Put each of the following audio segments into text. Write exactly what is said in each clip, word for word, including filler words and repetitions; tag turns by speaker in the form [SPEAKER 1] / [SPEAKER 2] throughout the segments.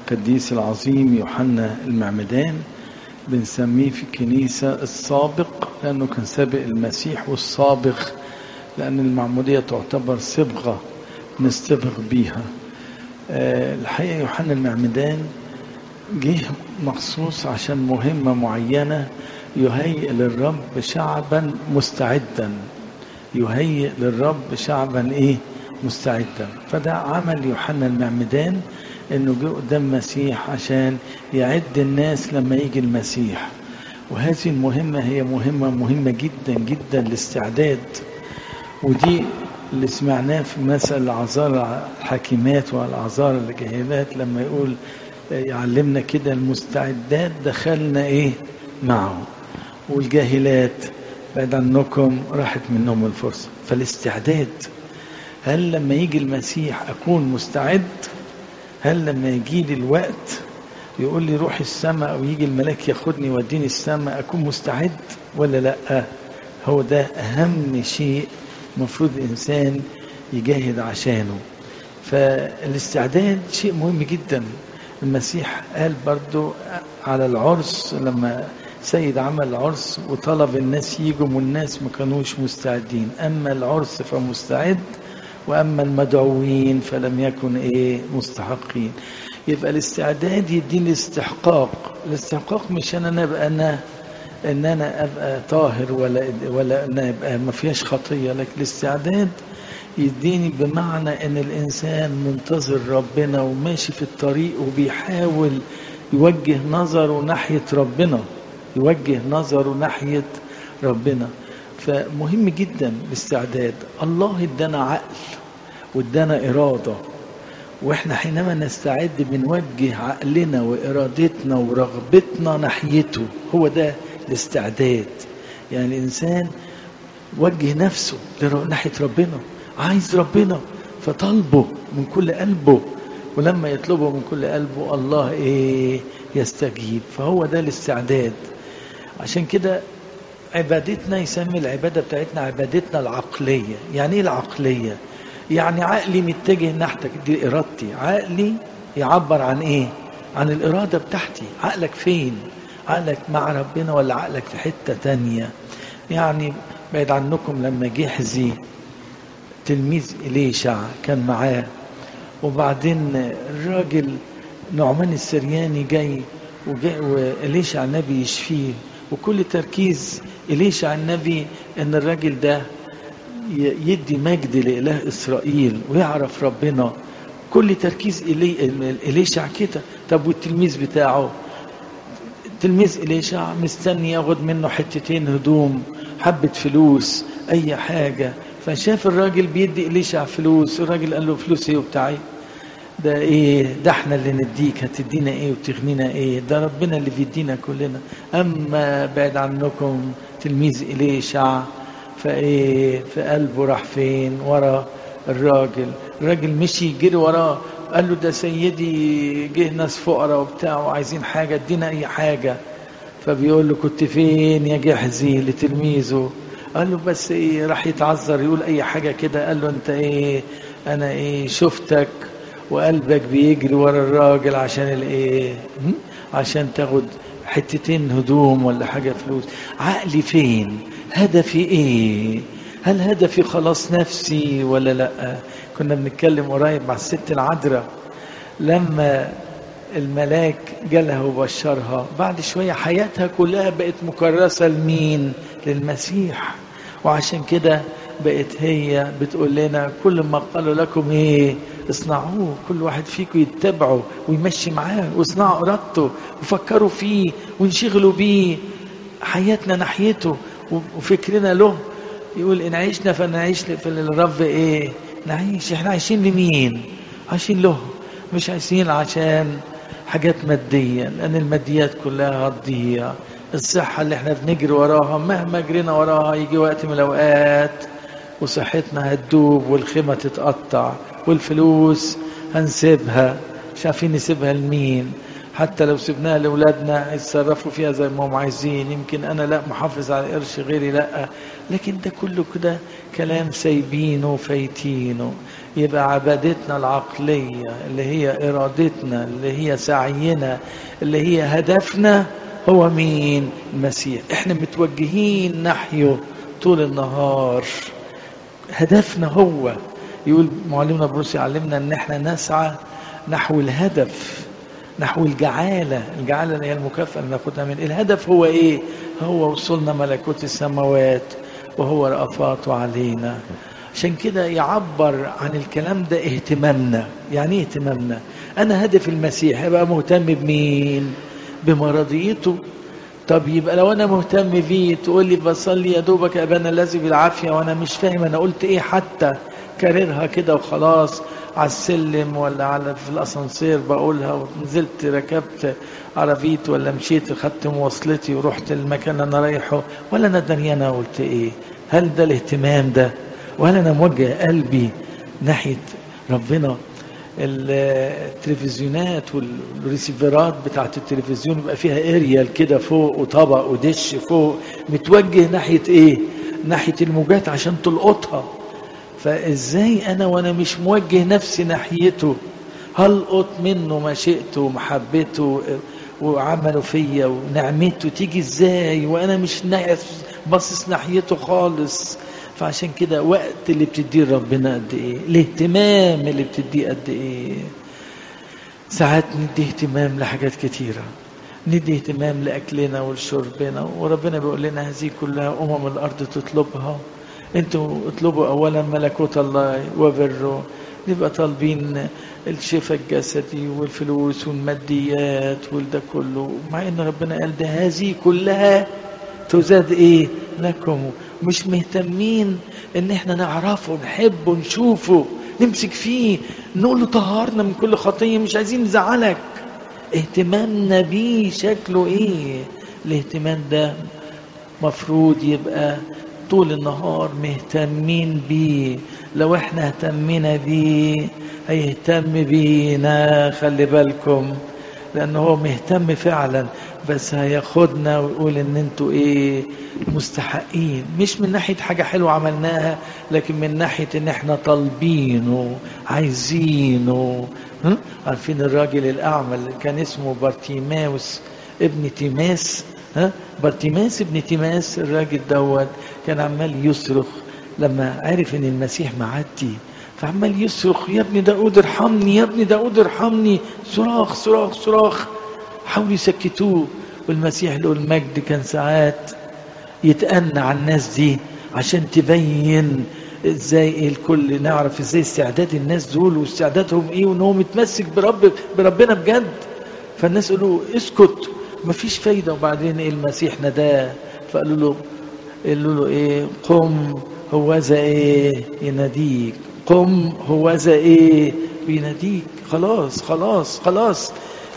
[SPEAKER 1] القديس العظيم يوحنا المعمدان، بنسميه في الكنيسة السابق لأنه كان سابق المسيح، والسابق لأن المعمودية تعتبر صبغة نستبغ بيها. الحقيقة يوحنا المعمدان جه مخصوص عشان مهمة معينة، يهيئ للرب شعبا مستعدا، يهيئ للرب شعبا ايه مستعدا. فده عمل يوحنا المعمدان، انه جه قدام المسيح عشان يعد الناس لما يجي المسيح. وهذه المهمة هي مهمة مهمة جدا جدا، الاستعداد. ودي اللي سمعناه في مثل العذارى الحكيمات والعذارى الجاهلات، لما يقول يعلمنا كده المستعدات دخلنا ايه معه، والجاهلات بعد عنكم راحت منهم الفرصة. فالاستعداد، هل لما يجي المسيح أكون مستعد؟ هل لما يجي لي الوقت يقول لي روح السماء أو يجي الملاك ياخدني وديني السماء أكون مستعد ولا لأ؟ هو ده أهم شيء مفروض الإنسان يجاهد عشانه. فالاستعداد شيء مهم جدا. المسيح قال برضو على العرس، لما سيد عمل عرس وطلب الناس يجوا، والناس ما كانوش مستعدين. أما العرس فمستعد، وأما المدعوين فلم يكن إيه مستحقين. يبقى الاستعداد يديني استحقاق. الاستحقاق مش أنا أبقى أنا إن أنا أبقى طاهر ولا ولا أنا أبقى ما فيهاش خطية، لكن الاستعداد يديني بمعنى ان الانسان منتظر ربنا وماشي في الطريق وبيحاول يوجه نظره ناحية ربنا، يوجه نظره ناحية ربنا. فمهم جدا الاستعداد. الله ادانا عقل وادانا إرادة، واحنا حينما نستعد بنوجه عقلنا وإرادتنا ورغبتنا ناحيته. هو ده الاستعداد. يعني الإنسان وجه نفسه ناحية ربنا، عايز ربنا فطلبه من كل قلبه، ولما يطلبه من كل قلبه الله ايه يستجيب. فهو ده الاستعداد. عشان كده عبادتنا، يسمي العبادة بتاعتنا عبادتنا العقلية. يعني ايه العقلية؟ يعني عقلي متجه ناحيتك، دي ارادتي. عقلي يعبر عن ايه؟ عن الارادة بتاعتي. عقلك فين؟ عقلك مع ربنا ولا عقلك في حتة تانية؟ يعني بعد عنكم لما جحزي تلميذ إليشع كان معاه، وبعدين الراجل نعمان السرياني جاي وإليشع النبي يشفيه، وكل تركيز إليشع النبي ان الراجل ده يدي مجد لإله إسرائيل ويعرف ربنا. كل تركيز إليشع كده. طب والتلميذ بتاعه، تلميذ إليشع مستني ياخد منه حتتين هدوم، حبة فلوس، أي حاجة. فشاف الراجل بيدي إليشع فلوس، الراجل قال له فلوس ايه وبتاعي ده ايه؟ ده احنا اللي نديك، هتدينا ايه وتغنينا ايه؟ ده ربنا اللي بيدينا كلنا. اما بعد عنكم تلميذ إليشع فايه في قلبه راح فين؟ ورا الراجل. الراجل مشي جري وراه، قال له ده سيدي جه ناس فقراء وبتاع وعايزين حاجة، ادينا اي حاجة. فبيقول له كنت فين يا جحزي لتلميذه؟ قال له بس ايه، راح يتعذر يقول اي حاجة كده. قال له انت ايه؟ انا ايه شفتك وقلبك بيجري ورا الراجل عشان الايه؟ عشان تاخد حتتين هدوم ولا حاجة فلوس. عقلي فين؟ هدفي ايه؟ هل هدفي خلاص نفسي ولا لا؟ كنا بنتكلم قريب مع الست العذراء لما الملاك جالها وبشرها، بعد شوية حياتها كلها بقت مكرسة لمين؟ للمسيح. وعشان كده بقت هي بتقول لنا كل ما قالوا لكم ايه اصنعوه. كل واحد فيكم يتبعوا ويمشي معاه واصنعوا ارادته وفكروا فيه وانشغلوا بيه، حياتنا ناحيته وفكرنا له. يقول ان عيشنا فنعيش للرب ايه؟ نعيش. احنا عايشين لمين؟ عايشين له، مش عايشين عشان حاجات مادية، لأن الماديات كلها هتضيع. الصحة اللي احنا بنجري وراها مهما جرينا وراها يجي وقت من الأوقات وصحتنا هتدوب والخيمة تتقطع، والفلوس هنسيبها. مش عارفين نسيبها لمين. حتى لو سيبناها لأولادنا يتصرفوا فيها زي ما هم عايزين، يمكن أنا لا محافظ على قرش غيري لا، لكن ده كله كده كلام سايبينه وفايتينه. يبقى عبادتنا العقلية اللي هي إرادتنا اللي هي سعينا اللي هي هدفنا هو مين؟ المسيح. احنا متوجهين نحيه طول النهار، هدفنا هو. يقول معلمنا بولس يعلمنا ان احنا نسعى نحو الهدف، نحو الجعالة. الجعالة اللي هي المكافأة اللي ناخدها من الهدف. هو ايه؟ هو وصلنا ملكوت السماوات وهو رأفاته علينا. عشان كده يعبر عن الكلام ده اهتمامنا. يعني ايه اهتمامنا؟ انا هدف المسيح، يبقى مهتم بمين؟ بمرضيته. طب يبقى لو انا مهتم بيه تقول لي بصلي يا دوبك يا ابانا الذي بالعافيه وانا مش فاهم انا قلت ايه، حتى كررها كده وخلاص على السلم ولا على في الاسانسير بقولها، ونزلت ركبت عربيتي ولا مشيت خدت مواصلتي ورحت المكان انا رايحه، ولا انا دريانه قلت ايه؟ هل ده الاهتمام ده؟ وهل انا موجه قلبي ناحيه ربنا؟ التلفزيونات والريسيفرات بتاعت التلفزيون يبقى فيها اريال كده فوق وطبق ودش فوق، متوجه ناحية ايه؟ ناحية الموجات عشان تلقطها. فازاي انا وانا مش موجه نفسي ناحيته هلقط منه مشيئته ومحبته وعمله فيا ونعمته؟ تيجي ازاي وانا مش باصص ناحيته خالص؟ فعشان كده وقت اللي بتديه ربنا قد ايه، الاهتمام اللي بتديه قد ايه. ساعات ندي اهتمام لحاجات كتيرة، ندي اهتمام لأكلنا ولشربنا، وربنا بيقول لنا هذه كلها أمم الأرض تطلبها. انتوا اطلبوا أولا ملكوت الله وبره. نبقى طالبين الشفاء الجسدي والفلوس والماديات والده كله، مع ان ربنا قال ده هذه كلها تزاد ايه لكم. مش مهتمين ان احنا نعرفه نحبه نشوفه نمسك فيه نقول له طهرنا من كل خطيه، مش عايزين نزعلك. اهتمامنا بيه شكله ايه؟ الاهتمام ده مفروض يبقى طول النهار مهتمين بيه. لو احنا اهتمينا بيه هيهتم بينا، خلي بالكم، لانه هو مهتم فعلا، بس هياخدنا ويقول ان انتوا ايه مستحقين، مش من ناحية حاجة حلوة عملناها، لكن من ناحية ان احنا طالبينه عايزينه. عارفين الراجل الاعمى اللي كان اسمه بارتيماوس ابن تيماس؟ ها بارتيماس ابن تيماس، الراجل دوت كان عمال يصرخ لما عرف ان المسيح معدي، فعمال يصرخ يا ابن داود ارحمني يا ابن داود ارحمني، صراخ صراخ صراخ. حاولوا يسكتوه، والمسيح له المجد كان ساعات يتأنى على الناس دي عشان تبين ازاي الكل نعرف ازاي استعداد الناس دول واستعدادهم ايه، وانه متمسك برب بربنا بجد. فالناس قالوا اسكت مفيش فايدة. وبعدين ايه المسيح نداه فقالوا له قالوا له ايه قم هوذا ايه يناديك، قم هوذا ايه بيناديك. خلاص خلاص خلاص.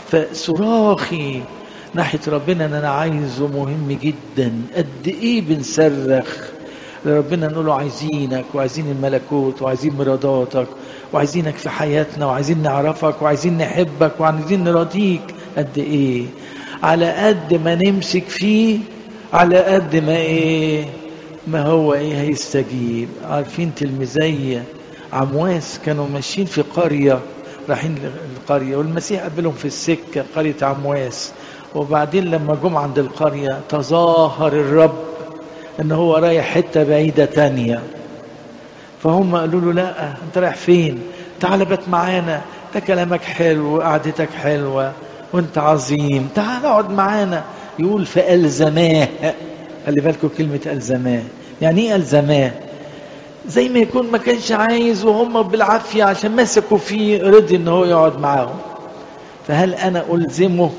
[SPEAKER 1] فصراخي ناحية ربنا ان انا عايزه مهم جدا. قد ايه بنصرخ لربنا نقول له عايزينك وعايزين الملكوت وعايزين مراداتك وعايزينك في حياتنا وعايزين نعرفك وعايزين نحبك وعايزين نراضيك. قد ايه؟ على قد ما نمسك فيه على قد ما ايه ما هو ايه هيستجيب. عارفين تلميذي عمواس كانوا ماشيين في قرية، رايحين القرية والمسيح قابلهم في السكة قرية عمواس، وبعدين لما جم عند القرية تظاهر الرب ان هو رايح حتة بعيدة تانية، فهم قالوا له لا انت رايح فين؟ تعال بات معانا، ده كلامك حلو وقعدتك حلوة وانت عظيم، تعال اقعد معانا. يقول فألزماه. خلي بالكم كلمة ألزماه، يعني ايه ألزماه؟ زي ما يكون ما كانش عايز وهم بالعافية عشان مسكوا فيه رضي ان هو يقعد معاهم. فهل انا ألزمه؟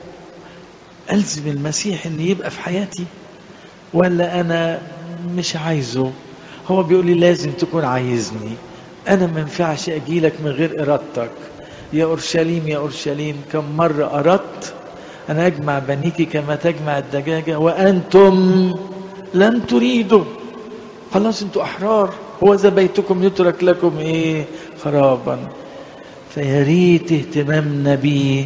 [SPEAKER 1] ألزم المسيح ان يبقى في حياتي ولا انا مش عايزه؟ هو بيقول لي لازم تكون عايزني، انا ما ينفعش اجيلك من غير ارادتك. يا اورشليم يا اورشليم كم مرة اردت أن أجمع بنيك كما تجمع الدجاجة وأنتم لم تريدوا. خلاص أنتوا أحرار، هو ذا بيتكم يترك لكم إيه خرابا. فيا ريت اهتمامنا بيه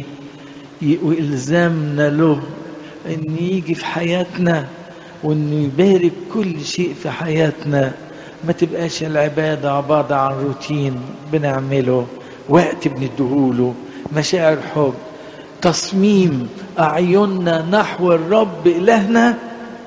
[SPEAKER 1] والزامنا له ان يجي في حياتنا، وانه يبارك كل شيء في حياتنا. ما تبقاش العبادة عبارة عن روتين بنعمله، وقت بندهوله، مشاعر حب، تصميم أعيننا نحو الرب إلهنا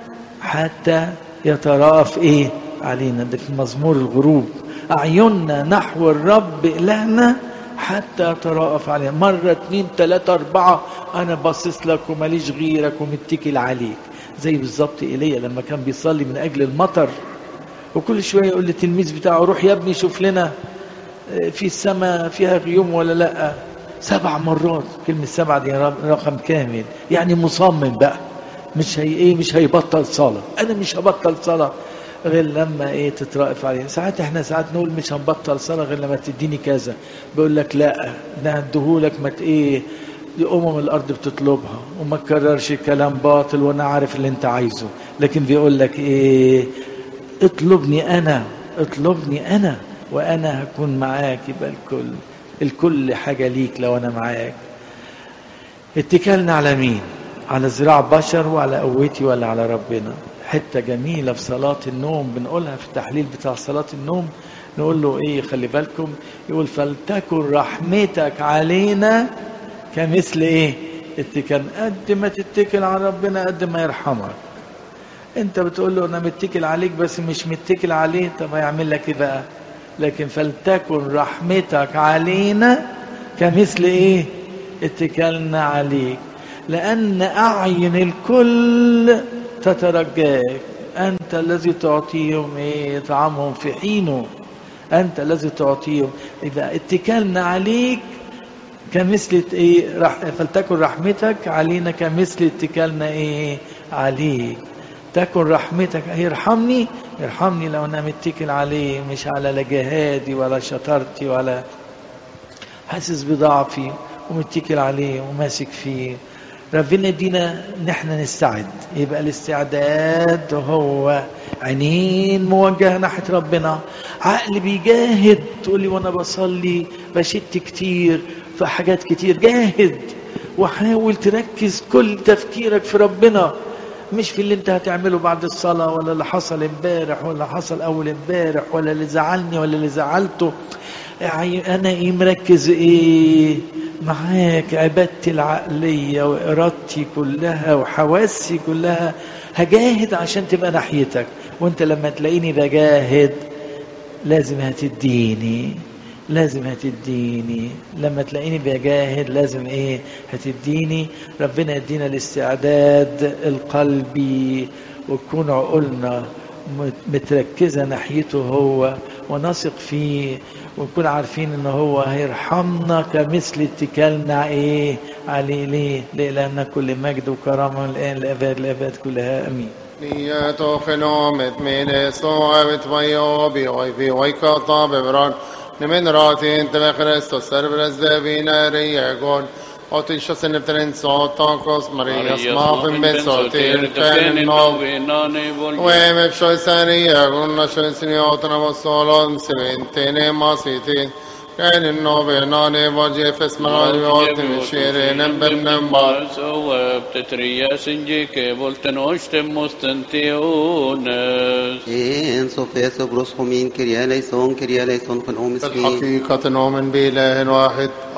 [SPEAKER 1] حتى يتراءف إيه علينا. ده في مزمور الغروب، أعيننا نحو الرب إلهنا حتى يتراءف علينا. مرة اتنين تلاتة أربعة أنا باصص لك وماليش غيرك ومتكل عليك. زي بالظبط إيليا لما كان بيصلي من أجل المطر، وكل شوية يقول للتلميذ بتاعه روح يا ابني شوف لنا في السماء فيها غيوم ولا لا. سبع مرات. كلمة سبعة دي رقم كامل، يعني مصمم بقى، مش هي ايه مش هيبطل صلاة. انا مش هبطل صلاة غير لما ايه تترأف عليه. ساعات احنا ساعات نقول مش هنبطل صلاة غير لما تديني كذا، بيقول لك لا ده هديهولك ما ايه دي امم الارض بتطلبها، وما تكررش كلام باطل وانا عارف اللي انت عايزه. لكن بيقول لك ايه اطلبني انا، اطلبني انا وانا هكون معاك. يبقى الكل الكل حاجة ليك لو انا معاك. اتكلنا على مين؟ على ذراع بشر وعلى قوتي ولا على ربنا؟ حتة جميلة في صلاة النوم بنقولها في التحليل بتاع صلاة النوم، نقول له ايه خلي بالكم، يقول فلتكن رحمتك علينا كمثل ايه اتكال. قد ما تتكل على ربنا قد ما يرحمك. انت بتقول له انا متكل عليك بس مش متكل عليه، طب هيعمل لك ايه بقى؟ لكن فلتكن رحمتك علينا كمثل ايه اتكلنا عليك، لان اعين الكل تترجاك. انت الذي تعطيهم ايه طعامهم في حينه، انت الذي تعطيهم. اذا اتكلنا عليك كمثل ايه رح فلتكن رحمتك علينا كمثل اتكالنا ايه عليك. تكن رحمتك يرحمني يرحمني لو انا متكل عليه، مش على لا جهادي ولا شطارتي ولا حاسس بضعفي، ومتكل عليه وماسك فيه. ربنا يدينا نحن نستعد. يبقى الاستعداد هو عينين موجهة ناحية ربنا، عقل بيجاهد. تقولي وانا بصلي بشت كتير في حاجات كتير، جاهد وحاول تركز كل تفكيرك في ربنا، مش في اللي انت هتعمله بعد الصلاة ولا اللي حصل امبارح ولا حصل اول امبارح ولا اللي زعلني ولا اللي زعلته. انا ايه مركز ايه معاك؟ عبادتي العقلية وإرادتي كلها وحواسي كلها هجاهد عشان تبقى ناحيتك. وانت لما تلاقيني بجاهد لازم هتديني، لازم هتديني. لما تلاقيني بجاهد لازم ايه هتديني. ربنا يدينا الاستعداد القلبي، وتكون عقولنا متركزة ناحيته هو ونثق فيه، ونكون عارفين ان هو هيرحمنا كمثل اتكالنا ايه عليه. ليه؟ لأن كل مجد وكرامة الآن لأباد الأباد كلها امين.
[SPEAKER 2] نياتو خنومت من سوء بتويو بيوي بيوي كطاب بران نمن راتين تبع خريستوس سربرز دابينا ريقون أوتيشو سنبترين صوتاكوس مرياس مافن بسوتير كان النوب ومبشو سريقون نشو سنيوتنا وصولون سبنتين ماسيتين كان النوب ناني وجيفس مرانيوت مشيرين بنمبار
[SPEAKER 3] سوى بتتريا سنجيك بولتن وشتم مستنتيونس
[SPEAKER 4] إن صوفيا سبروس خمين كريا ليسون كريا ليسون خنوم مسكين
[SPEAKER 2] الحقيقة نؤمن بإله واحد